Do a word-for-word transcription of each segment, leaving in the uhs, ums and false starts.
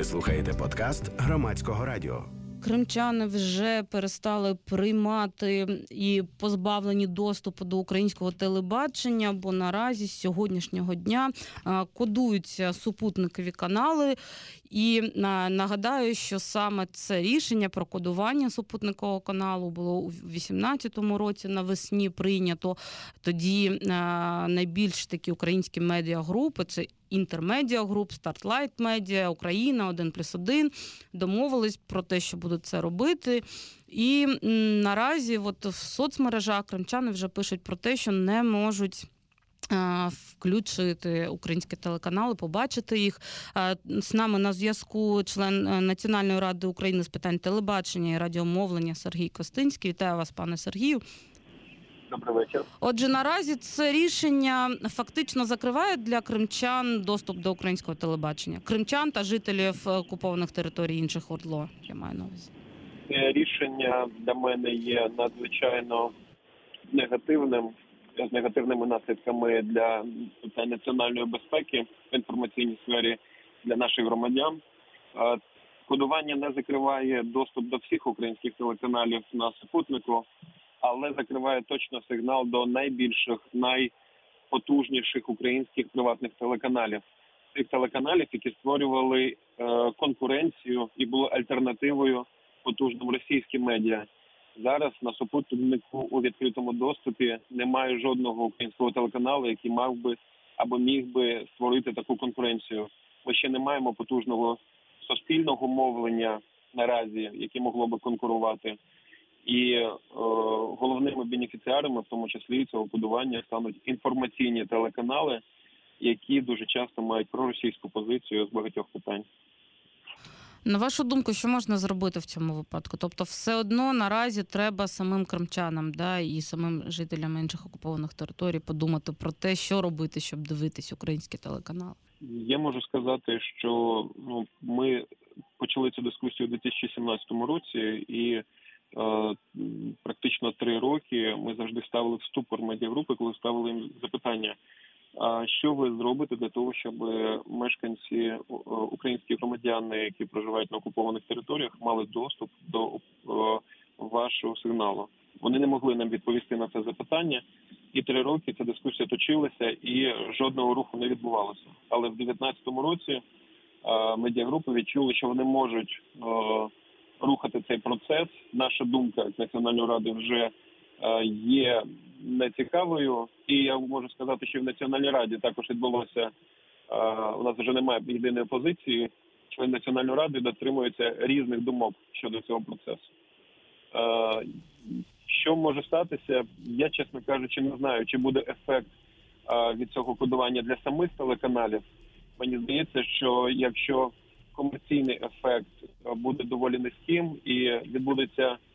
Ви слухаєте подкаст Громадського радіо. Кримчани вже перестали приймати і позбавлені доступу до українського телебачення, бо наразі з сьогоднішнього дня кодуються супутникові канали. І нагадаю, що саме це рішення про кодування супутникового каналу було у вісімнадцятому році навесні прийнято. Тоді найбільш такі українські медіагрупи – це Інтермедіагруп, Стартлайт Медіа, Україна, один плюс один домовились про те, що будуть це робити. І наразі от в соцмережах кримчани вже пишуть про те, що не можуть включити українські телеканали, побачити їх. З нами на зв'язку член Національної ради України з питань телебачення і радіомовлення Сергій Костинський. Вітаю вас, пане Сергію. Добрий вечір. Отже, наразі це рішення фактично закриває для кримчан доступ до українського телебачення. Кримчан та жителів окупованих територій інших ОРДЛО, я маю на увазі. Це рішення для мене є надзвичайно негативним, з негативними наслідками для національної безпеки в інформаційній сфері для наших громадян. Кодування не закриває доступ до всіх українських телеканалів на супутнику, але закриває точно сигнал до найбільших, найпотужніших українських приватних телеканалів. Цих телеканалів, які створювали е, конкуренцію і були альтернативою потужним російським медіа. Зараз на супутнику у відкритому доступі немає жодного українського телеканалу, який мав би або міг би створити таку конкуренцію. Ми ще не маємо потужного суспільного мовлення наразі, яке могло би конкурувати. І е, головними бенефіціарами, в тому числі цього будування, стануть інформаційні телеканали, які дуже часто мають проросійську позицію з багатьох питань. На вашу думку, що можна зробити в цьому випадку? Тобто все одно наразі треба самим кримчанам, да, і самим жителям інших окупованих територій подумати про те, що робити, щоб дивитись українські телеканали? Я можу сказати, що ну, ми почали цю дискусію у дві тисячі сімнадцятому році, і Е, практично три роки ми завжди ставили в ступор медіагрупи, коли ставили їм запитання, а що ви зробите для того, щоб мешканці, українські громадяни, які проживають на окупованих територіях, мали доступ до вашого сигналу. Вони не могли нам відповісти на це запитання, і три роки ця дискусія точилася, і жодного руху не відбувалося. Але в дев'ятнадцятому році медіагрупи відчули, що вони можуть рухати цей процес. Наша думка з Національної ради вже е, є нецікавою. І я можу сказати, що в Національній раді також відбулося, е, у нас вже немає єдиної позиції, члени Національної ради дотримуються різних думок щодо цього процесу. Е, що може статися, я, чесно кажучи, не знаю, чи буде ефект е, від цього кодування для самих телеканалів. Мені здається, що якщо комерційний ефект буде доволі низьким і відбудеться е,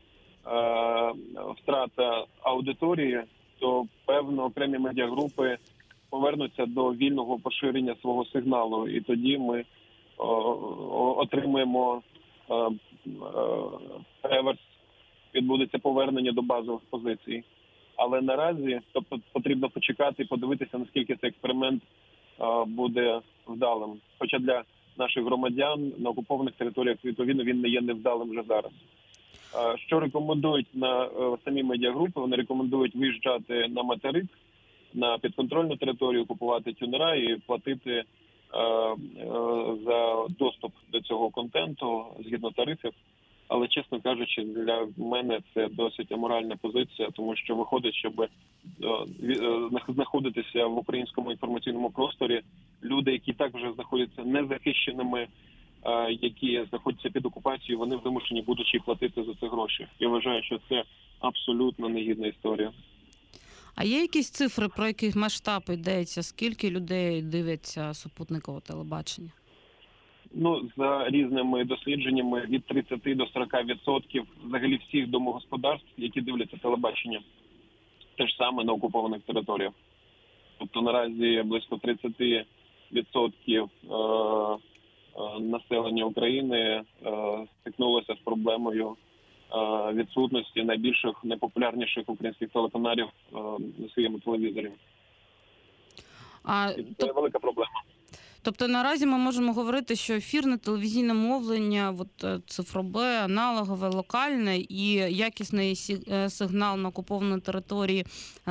втрата аудиторії, то, певно, окремі медіагрупи повернуться до вільного поширення свого сигналу. І тоді ми о, отримаємо е, е, реверс, відбудеться повернення до базових позицій. Але наразі, тобто, потрібно почекати і подивитися, наскільки цей експеримент е, буде вдалим. Хоча для наших громадян на окупованих територіях, відповідно, він не є невдалим вже зараз. Що рекомендують на самі медіагрупи? Вони рекомендують виїжджати на материк, на підконтрольну територію, купувати тюнера і платити е, е, за доступ до цього контенту згідно тарифів. Але, чесно кажучи, для мене це досить аморальна позиція, тому що виходить, щоб е, е, знаходитися в українському інформаційному просторі люди, які так вже знаходяться незахищеними, е, які знаходяться під окупацією, вони вимушені будучи платити за це гроші. Я вважаю, що це абсолютно негідна історія. А є якісь цифри, про який масштаб йдеться? Скільки людей дивиться супутникове телебачення? Ну, за різними дослідженнями від тридцяти до сорока відсотків взагалі всіх домогосподарств, які дивляться телебачення, те ж саме на окупованих територіях. Тобто наразі близько тридцять відсотків е- е- населення України е- стикнулося з проблемою е- відсутності найбільших, найпопулярніших українських телеканалів е- на своєму телевізорі. А, І це то... велика проблема. Тобто наразі ми можемо говорити, що ефірне телевізійне мовлення, от, цифрове, аналогове, локальне і якісний сигнал на окупованій території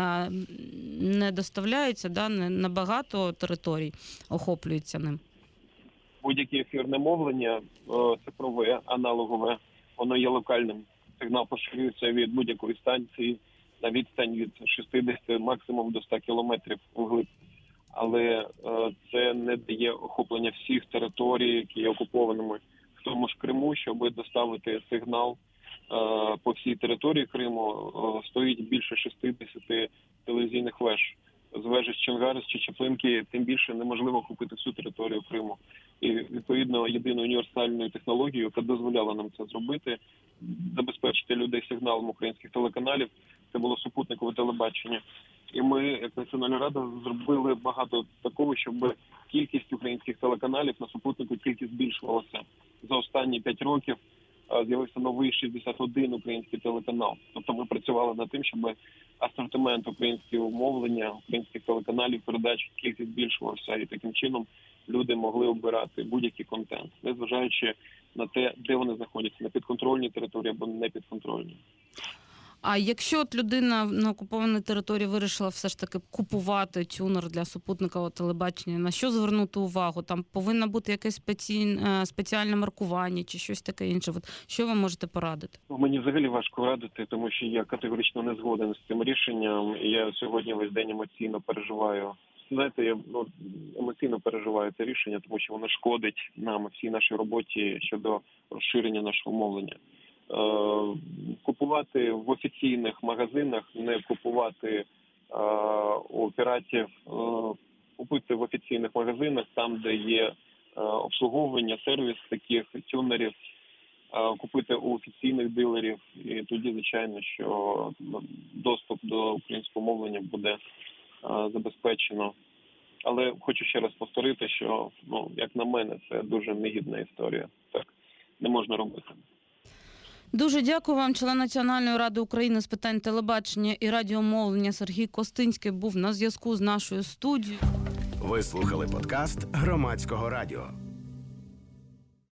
не доставляється, да, не на багато територій охоплюється ним? Будь-яке ефірне мовлення, цифрове, аналогове, воно є локальним. Сигнал поширюється від будь-якої станції на відстань від шістдесят, максимум до ста кілометрів вглиб. Але це не дає охоплення всіх територій, які є окупованими. В тому ж Криму, щоб доставити сигнал по всій території Криму, стоїть більше шістдесят телевізійних веж. З вежі з Чонгари, з Чечеплинки, тим більше неможливо охопити всю територію Криму. І, відповідно, єдиною універсальною технологією, яка дозволяла нам це зробити, забезпечити людей сигналом українських телеканалів, це було супутникове телебачення. І ми, як Національна рада, зробили багато такого, щоб кількість українських телеканалів на супутнику тільки збільшувалася. За останні п'ять років з'явився новий шістдесят один український телеканал. Тобто ми працювали над тим, щоб асортимент українського мовлення, українських телеканалів, передач, кількість збільшувався. І таким чином люди могли обирати будь-який контент, незважаючи на те, де вони знаходяться, на підконтрольній території або не підконтрольній. А якщо от людина на окупованій території вирішила все ж таки купувати тюнер для супутникового телебачення, на що звернути увагу? Там повинно бути якесь спеці... спеціальне маркування чи щось таке інше? От що ви можете порадити? Мені взагалі важко радити, тому що я категорично не згоден з цим рішенням. Я сьогодні весь день емоційно переживаю. Знаєте, я ну, емоційно переживаю це рішення, тому що воно шкодить нам, всій нашій роботі щодо розширення нашого мовлення. Е, купувати в офіційних магазинах, не купувати е, у піратів, е, купити в офіційних магазинах, там, де є е, обслуговування, сервіс таких тюнерів, е, купити у офіційних дилерів. І тоді, звичайно, що доступ до українського мовлення буде е, забезпечено. Але хочу ще раз повторити, що, ну, як на мене, це дуже негідна історія. Так не можна робити. Дуже дякую вам. Член Національної ради України з питань телебачення і радіомовлення Сергій Костинський був на зв'язку з нашою студією. Ви слухали подкаст Громадського радіо.